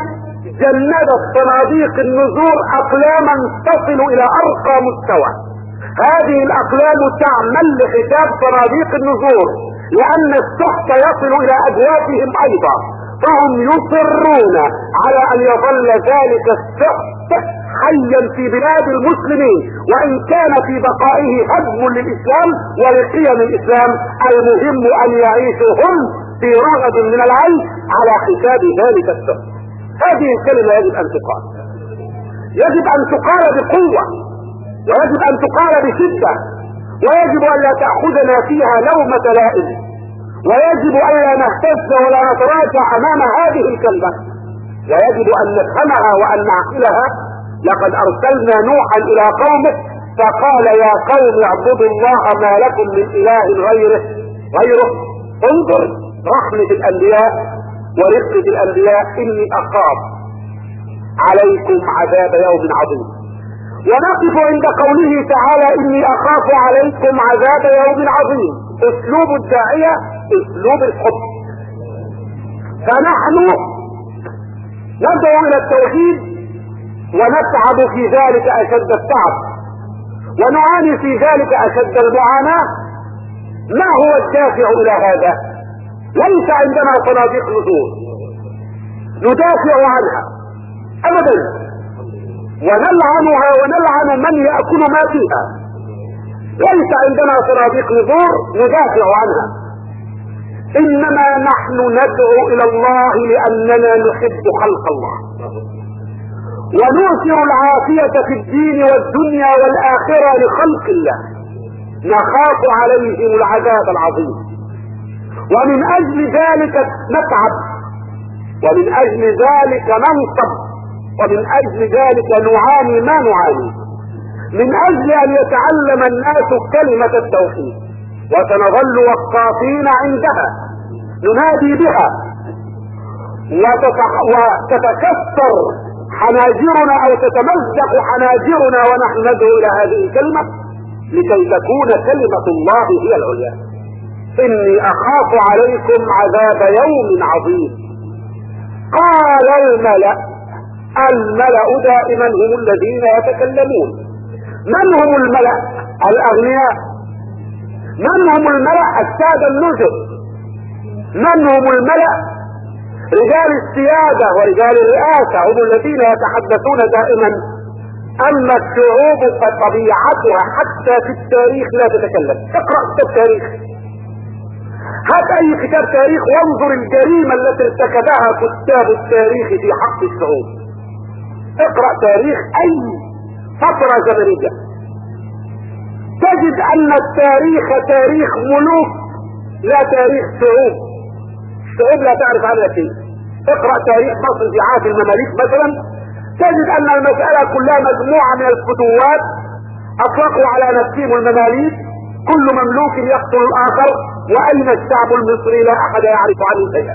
جندت صناديق النذور اقلاما تصل الى ارقى مستوى. هذه الاقلام تعمل لحساب صناديق النذور، لان السحت يصل الى ابوابهم ايضا، فهم يصرون على ان يظل ذلك السحت حيا في بلاد المسلمين، وان كان في بقائه هدم للاسلام ولقيم الاسلام. المهم ان يعيشوا هم في رغد من العيش على حساب ذلك السحت. هذه الكلمة يجب ان تقال، يجب ان تقال بقوة، ويجب ان تقال بشدة، ويجب ان لا تأخذنا فيها لومة لائم، ويجب ان لا نهتز ولا نتراجع امام هذه الكلمة، ويجب ان نفهمها وان نعقلها. لقد ارسلنا نوحا الى قومه فقال يا قوم اعبدوا الله ما لكم من اله غيره. انظر رحمة الانبياء ورفقة الانبياء. اني اخاف عليكم عذاب يوم عظيم. ونقف عند قوله تعالى اني اخاف عليكم عذاب يوم عظيم. اسلوب الداعية اسلوب الحب، فنحن ندعو الى التوحيد ونتعب في ذلك اشد التعب، ونعاني في ذلك اشد المعاناة. ما هو الدافع الى هذا؟ ليس عندنا صناديق نذور ندافع عنها ابدا، ونلعنها ونلعن من يأكل ما فيها. ليس عندنا صناديق نذور ندافع عنها، انما نحن ندعو الى الله لاننا نحب خلق الله، ونؤثر العافية في الدين والدنيا والآخرة لخلق الله، نخاف عليهم العذاب العظيم، ومن أجل ذلك نتعب، ومن أجل ذلك ننصب، ومن أجل ذلك نعاني ما نعاني، من أجل أن يتعلم الناس كلمة التوحيد، وسنظل وقافين عندها ننادي بها، وتتكسر حناجرنا او تتمزق حناجرنا ونحن ندعو الى هذه الكلمة لكي تكون كلمة الله هي العليا. اني اخاف عليكم عذاب يوم عظيم. قال الملأ دائما هم الذين يتكلمون. من هم الملأ؟ الاغنياء. من هم الملأ؟ السادة النزل. من هم الملأ؟ رجال السيادة ورجال الرئاسة، هم الذين يتحدثون دائما. اما الشعوب فطبيعتها حتى في التاريخ لا تتكلم. اقرأ كتاب تاريخ، هات اي كتاب تاريخ وانظر الجريمة التي ارتكبها كتاب التاريخ في حق الشعوب. اقرأ تاريخ اي فترة زمنية تجد ان التاريخ تاريخ ملوك لا تاريخ شعوب. الشعوب لا تعرف عنها شيء. اقرأ تاريخ مصر في عهد المماليك مثلا، تجد ان المسألة كلها مجموعة من الفتوات اطلقوا على نفسهم المماليك، كل مملوك يقتل الاخر، واين الشعب المصري لا احد يعرف عنه شيئا.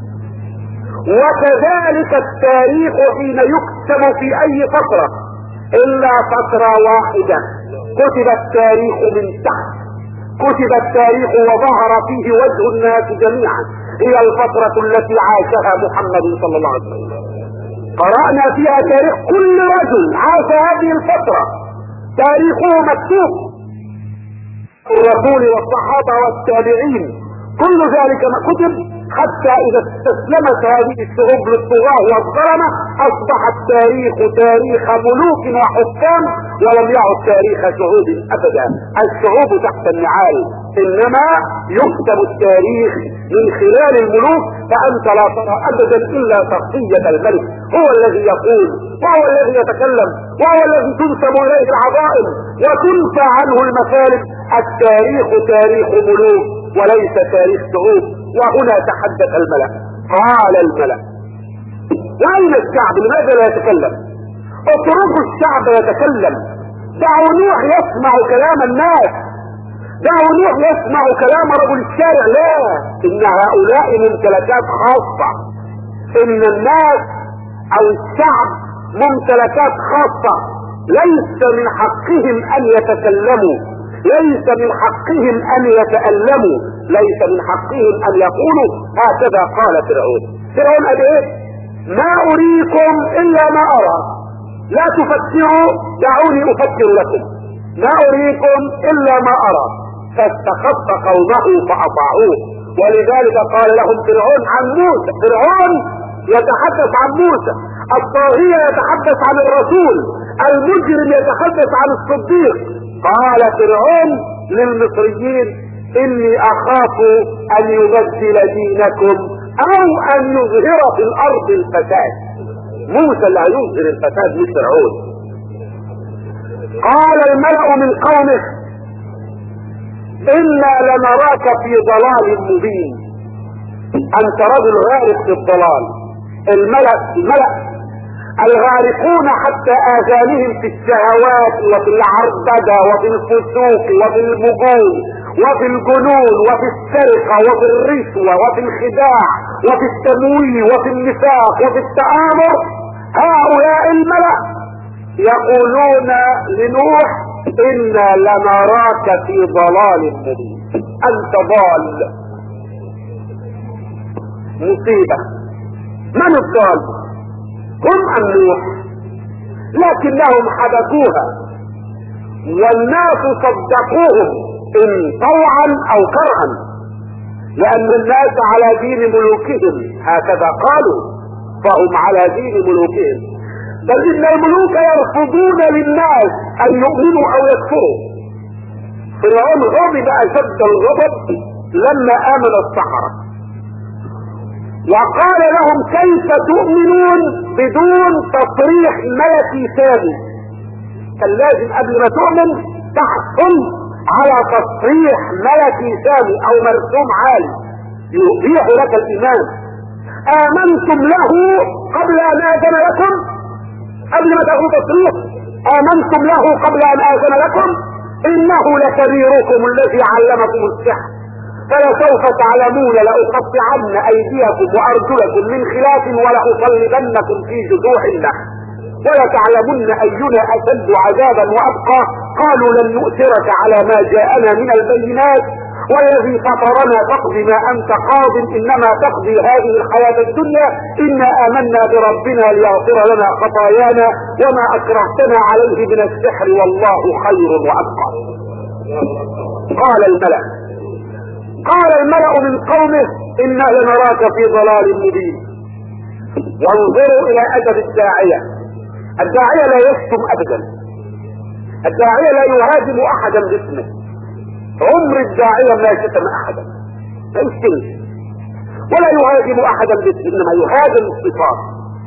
وكذلك التاريخ حين يكتب في اي فترة الا فترة واحدة كتب التاريخ من تحت، كتب التاريخ وظهر فيه وجه الناس جميعا، هي الفترة التي عاشها محمد صلى الله عليه وسلم. قرأنا فيها تاريخ كل رجل عاش هذه الفترة، تاريخه مكتوب، الرسول والصحابة والتابعين، كل ذلك ما كتب، حتى اذا استسلمت هذه الشعوب للطغاة والظلمة اصبح التاريخ تاريخ ملوك وحكام، ولم يعد تاريخ شعوب ابدا. الشعوب تحت النعال، انما يكتب التاريخ من خلال الملوك، فانت لا ترى ابدا الا شخصية الملك، هو الذي يقول وهو الذي يتكلم وهو الذي تنسب اليه العظائم وتنسى عنه المثالب. التاريخ تاريخ ملوك وليس تاريخ شعوب. وهنا تحدث الملأ، قال الملأ واين الشعب؟ لماذا لا يتكلم؟ اتركوا الشعب يتكلم، دعوا نوح يسمع كلام الناس، دعوا نوح يسمع كلام رجل الشارع. لا، ان هؤلاء ممتلكات خاصة، ان الناس او الشعب ممتلكات خاصة، ليس من حقهم ان يتكلموا، ليس من حقهم ان يتألموا، ليس من حقهم ان يقولوا هكذا قال فرعون. فرعون قال ايه؟ ما اريكم الا ما ارى، لا تفكروا دعوني افكر لكم، ما اريكم الا ما ارى. فاستخف قومه فاطاعوه. ولذلك قال لهم فرعون عن موسى، فرعون يتحدث عن موسى، الطاغية يتحدث عن الرسول، المجرم يتحدث عن الصديق. قال فرعون للمصريين اني اخاف ان يبدل دينكم او ان يظهر في الارض الفساد. موسى اللي هيظهر الفساد مش فرعون. قال الملأ من قومه انا لنراك في ضلال مبين، انت رجل غارق في الضلال. الملأ الغارقون حتى اذانهم في الشهوات وفي العربدة وفي الفسوق وفي المجون وفي الجنون وفي السرقة وفي الرشوة وفي الخداع وفي التمويه وفي النفاق وفي التآمر. هؤلاء الملأ يقولون لنوح انا لنراك في ضلال مبين، انت ضال. مصيبة. من الضال؟ هم ام نوح؟ لكنهم حدثوها والناس صدقوهم ان طوعا او كرها، لان الناس على دين ملوكهم، هكذا قالوا، فهم على دين ملوكهم. بل ان الملوك يرفضون للناس ان يؤمنوا او يكفروا. فرعون غضب اشد الغضب لما امن السحرة وقال لهم كيف تؤمنون بدون تصريح ملكي ثاني. كان لازم قبل ما تؤمن تحصل على تصريح ملكي ثاني او مرسوم عالي يبيح لك الايمان. امنتم له قبل ان اذن لكم؟ قبل ما تاخذوا تصريح امنتم له قبل ان اذن لكم؟ انه لكبيركم الذي علمكم السحر فلسوف تعلمون لأقطعن ايديكم وارجلكم من خلاف ولأصلبنكم في جذوع النخل ولتعلمن اينا اشد عذابا وابقى. قالوا لن نؤثرك على ما جاءنا من البينات والذي فطرنا فاقض ما انت قاض انما تقضي هذه الحياة الدنيا انا امنا بربنا ليغفر لنا خطايانا وما اكرهتنا عليه من السحر والله خير وابقى. قال الملأ من قومه انا لنراك في ضلال مبين. وانظروا الى ادب الداعية. الداعية لا يشتم ابدا، الداعية لا يهاجم احدا باسمه. عمر الداعية ما شتم احدا، لا يشتم ولا يهاجم احدا باسمه، انما يهاجم الصفات،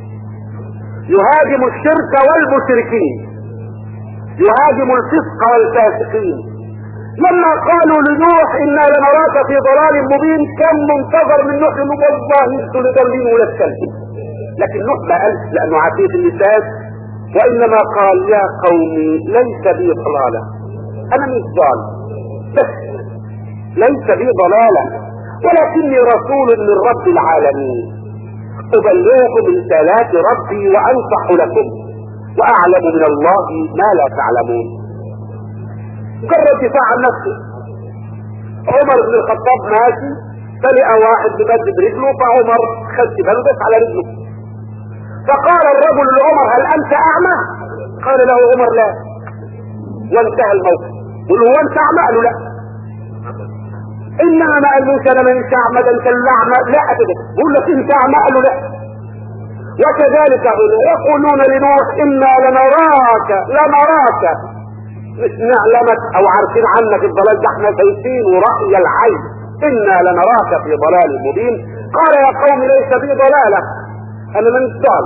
يهاجم الشرك والمشركين، يهاجم الفسق والفاسقين. لما قالوا لنوح انا لنراك في ضلال مبين كان منتظر من نوح انه والله انتوا لضالين ولا الكلب، لكن نوح ما قالش لانه عفيف اللسان، وانما قال يا قومي ليس بي ضلالة، انا مش ضال بس ليس بي ضلالة ولكني رسول من رب العالمين ابلغكم رسالات ربي وانصح لكم واعلم من الله ما لا تعلمون. مجرد دفاع عن نفسه. عمر بن الخطاب ماشي فلقى واحد بمد برجله فعمر خد باله بس على رجله فقال الرجل لعمر هل انت اعمى؟ قال له عمر لا، وانتهى الموقف. قل هو انت اعمى؟ قالوا لا. انما ما قالوش انا مانيش اعمى ده انت اللي اعمى، لا كده بقول لك انت اعمى قالوا لا. وكذلك يقولون لنوح انا لنراك مش نعلمك او عارفين عنك الضلال ده احنا شايفين ورأي العين انا لنراك في ضلال مبين. قال يا قوم ليس بي ضلالة، انا من الضال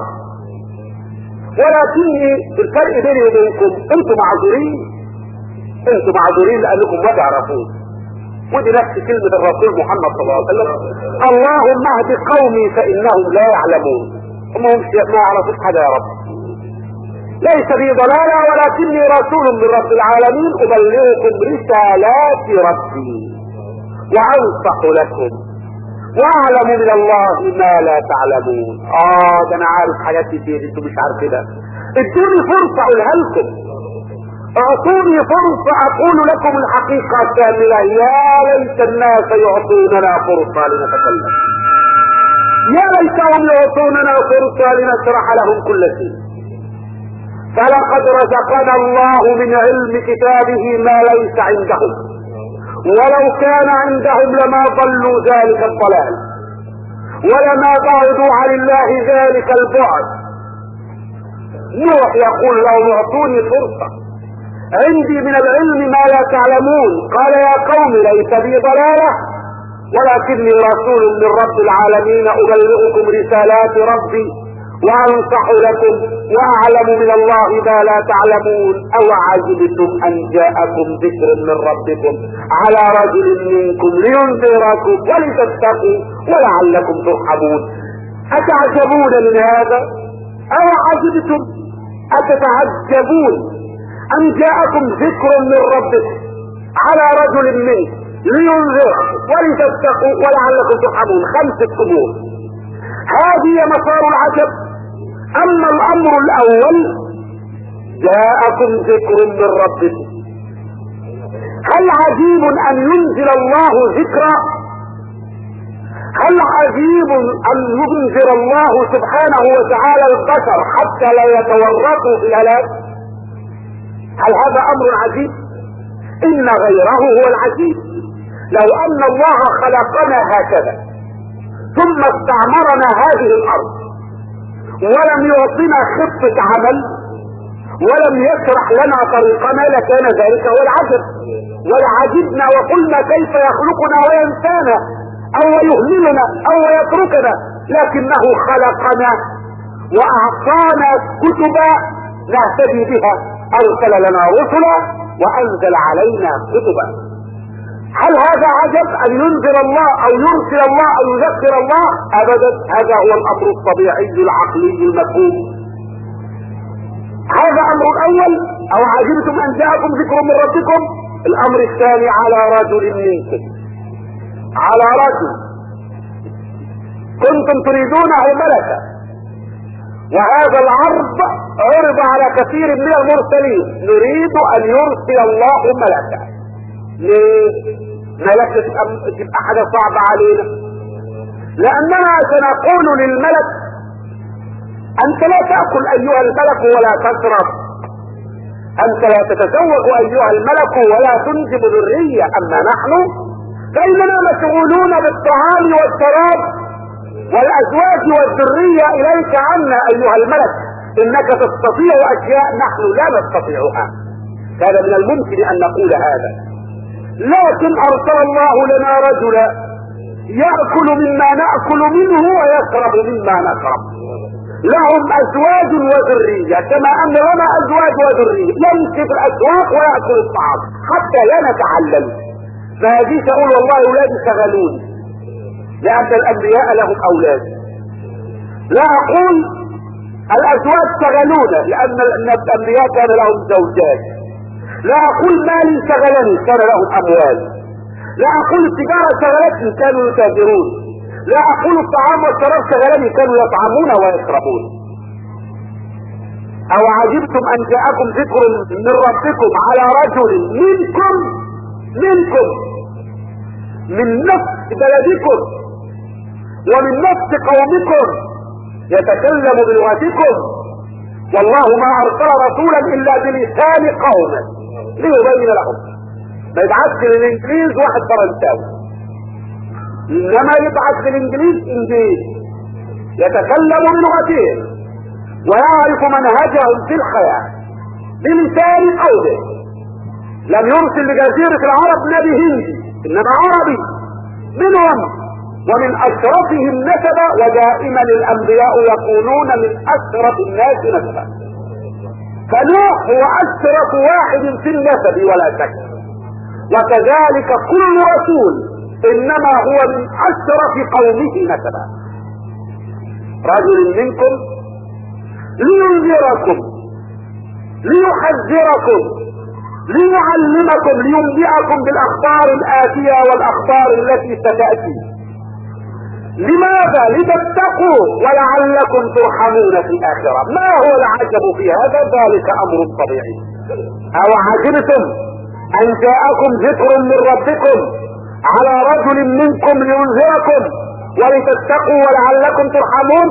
ولكني الفرق بيني وبينكم انتم معذورين لانكم ما تعرفون. ودي نفس كلمة الرسول محمد صلى الله عليه وسلم اللهم اهد قومي فانهم لا يعلمون. هم ما يعرفوش حاجة يا رب. ليس بي ضلالة ولكني رسول من رب العالمين ابلغكم رسالات ربي وانصح لكم واعلم من الله ما لا تعلمون. ده انا عارف حاجات كتير انتوا مش عارفينها. ادوني فرصة اقولها لكم، اعطوني فرصة اقول لكم الحقيقة كاملة. يا ليت الناس يعطوننا فرصة لنتكلم. يا ليتهم يعطوننا فرصة لنشرح لهم كل شيء. فلقد رزقنا الله من علم كتابه ما ليس عندهم، ولو كان عندهم لما ضلوا ذلك الضلال ولما بعدوا عن الله ذلك البعد. نوح يقول لهم اعطوني فرصة، عندي من العلم ما لا تعلمون. قال يا قوم ليس بي ضلالة ولكني رسول من رب العالمين أبلغكم رسالات ربي وأنصح لكم وأعلم من الله ما لا تعلمون. أو عجبتم أن جاءكم ذكر من ربكم على رجل منكم لينذركم ولتتقوا ولعلكم ترحمون. أتعجبون من هذا؟ أو عجبتم أتتعجبون أن جاءكم ذكر من ربكم على رجل منكم لينذركم ولتتقوا ولعلكم ترحمون. 5 أمور هذه مسار العجب. اما الامر الاول جاءكم ذكر من ربكم، هل عجيب ان ينزل الله ذكرا؟ هل عجيب ان ينزل الله سبحانه وتعالى البشر حتى لا يتورطوا في الهلاك؟ هل هذا امر عجيب؟ ان غيره هو العجيب. لو ان الله خلقنا هكذا ثم استعمرنا هذه الارض ولم يعطنا خطة عمل ولم يشرح لنا طريقنا لكان ذلك هو العجب. ولعجبنا وقلنا كيف يخلقنا وينسانا او يهملنا او يتركنا، لكنه خلقنا واعطانا كتبا نهتدي بها، ارسل لنا رسلا وانزل علينا كتبا. هل هذا عجب ان ينزل الله او يرسل الله او يذكر الله؟ ابدا، هذا هو الامر الطبيعي العقلي المفهوم. هذا امر الاول. او عجبتم ان جاءكم ذكر من ربكم. الامر الثاني على رجل منكم، على رجل كنتم تريدونه ملكا، وهذا العرض عرض على كثير من المرسلين، نريد ان يرسل الله ملكا. ليه؟ ملك تبقى حاجة صعبة علينا، لأننا سنقول للملك أنت لا تأكل أيها الملك ولا تشرب، أنت لا تتزوج أيها الملك ولا تنجب ذرية، أما نحن فإننا مشغولون بالطعام والشراب والأزواج والذرية إليك عنا أيها الملك، إنك تستطيع أشياء نحن لا نستطيعها. كان من الممكن أن نقول هذا، لكن ارسل الله لنا رجلا يأكل مما نأكل منه ويشرب مما نشرب، لهم ازواج وذرية كما ان لنا ازواج وذرية، يمشي في الاسواق ويأكل الطعام حتى لا نتعلم. فهذه تقول والله اولادي شغلون، لان الانبياء لهم اولاد. لا اقول الازواج شغلون لان الانبياء كان لهم زوجات. لا اقول مالي شغلني كان لهم اموال. لا اقول التجارة شغلتني كانوا يتاجرون. لا اقول الطعام والشراب شغلني كانوا يطعمون ويشربون. او عجبتم ان جاءكم ذكر من ربكم على رجل منكم من نفس بلدكم ومن نفس قومكم يتكلم بلغتكم، والله ما ارسل رسولا الا بلسان قومه ليبين لهم. ما يبعثش للانجليز واحد فرنساوي، انما يبعث للانجليز انجليز يتكلم بلغتهم ويعرف منهجهم في الحياة بلسان قومه. لم يرسل لجزيرة العرب نبي هندي، انما عربي منهم ومن اشرفهم نسبا، ودائما الانبياء يكونون من اشرف الناس نسبا. فنوح هو اشرف واحد في النسب ولا شك، وكذلك كل رسول انما هو من اشرف قومه نسبا. رجل منكم لينذركم ليحذركم ليعلمكم لينبئكم بالاخبار الاتية والاخبار التي ستأتي. لماذا؟ لتتقوا ولعلكم ترحمون في الاخرة. ما هو العجب في هذا؟ ذلك امر طبيعي. او عجبتم ان جاءكم ذكر من ربكم على رجل منكم لينذركم ولتتقوا ولعلكم ترحمون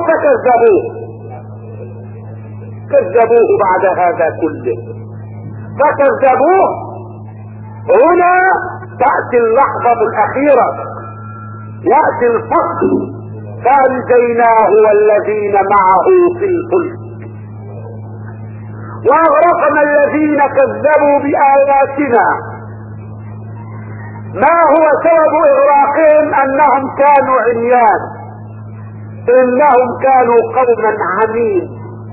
كذبوه بعد هذا كله. فكذبوه. هنا تأتي اللحظة الأخيرة، يأتي الفصل: فأنجيناه والذين معه في الفلك وأغرقنا الذين كذبوا بآياتنا. ما هو سبب إغراقهم؟ أنهم كانوا عميان، إنهم كانوا قوما عمين.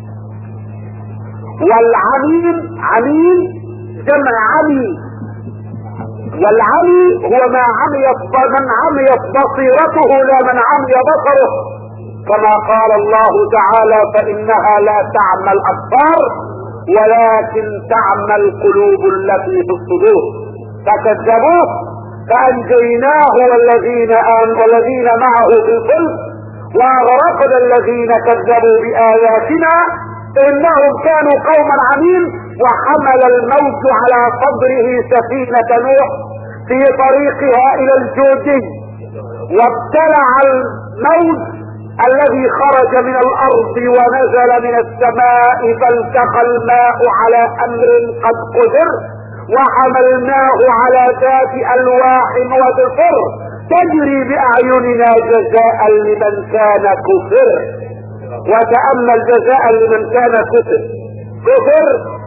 والعمين عمين جمع عمي، والعمي هو من عميت بصيرته لا من عمي بصره، كما قال الله تعالى: فإنها لا تعمى الأبصار ولكن تعمى القلوب التي في الصدور. فكذبوه فأنجيناه والذين معه في الفلك وأغرقنا الذين كذبوا بآياتنا إنهم كانوا قوما عمين. وحمل الموت على صدره سفينة نوح في طريقها إلى الجودي، وابتلع الموت الذي خرج من الأرض ونزل من السماء، فالتقى الماء على أمر قد قدر، وحملناه على ذات ألواح ودفر تجري بأعيننا جزاء لمن كان كفر. وتأمل: جزاء لمن كان كفر.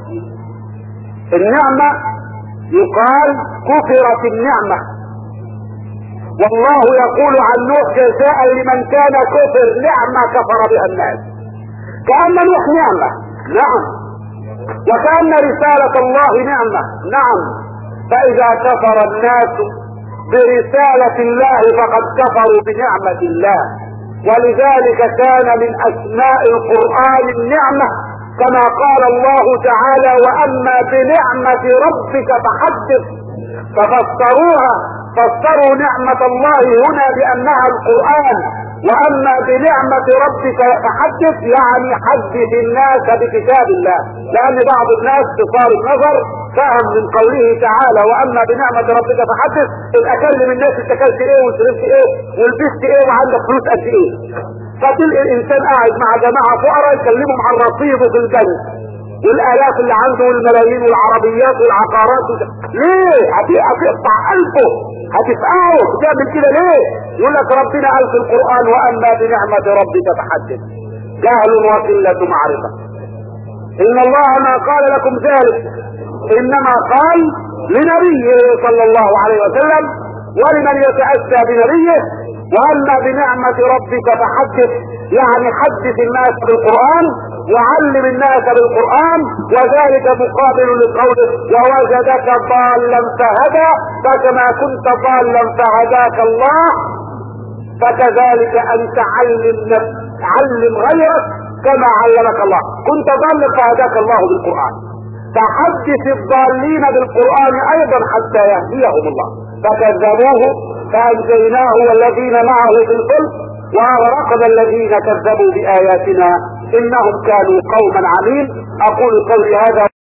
النعمة يقال كفرت النعمة، والله يقول عن نوح: جزاء لمن كان كفر، نعمة كفر بها الناس. كأن نوح نعمة، نعم، وكأن رسالة الله نعمة، نعم. فإذا كفر الناس برسالة الله فقد كفروا بنعمة الله. ولذلك كان من أسماء القرآن النعمة، كما قال الله تعالى: وأما بنعمة ربك فحدث. ففسروا نعمة الله هنا بأنها القرآن. وأما بنعمة ربك فحدث يعني حدث الناس بكتاب الله، لأن بعض الناس بصار النظر فهم من قوله تعالى: وأما بنعمة ربك فحدث، إن أكلم الناس انت اكلت ايه وشربت ايه ولبست ايه وعندك فلوس قد ايه. فتلقى الإنسان قاعد مع جماعة فقراء يكلمهم عن رصيده في البنك والآلاف اللي عنده والملايين والعربيات والعقارات ليه؟ هتقطع قلبه، هتفقعه، تعمل كده ليه؟ يقول لك ربنا قال في القرآن: وأما بنعمة ربك فحدث. جهل وقلة معرفة. إن الله ما قال لكم ذلك، إنما قال لنبيه صلى الله عليه وسلم ولمن يتأسى بنبيه: وأما بنعمة ربك فحدث، يعني حدث الناس بالقرآن وعلم الناس بالقرآن. وذلك مقابل لقوله: ووجدك ضالا فهدى، فكما كنت ضالا فهداك الله فكذلك أنت علم غيرك كما علمك الله. كنت ضالا فهداك الله بالقرآن، فحدث الضالين بالقرآن أيضا حتى يهديهم الله. فكذبوه فأنجيناه والذين معه في الفلك وأغرقنا الذين كذبوا بآياتنا إنهم كانوا قوما عمين. أقول قولي هذا.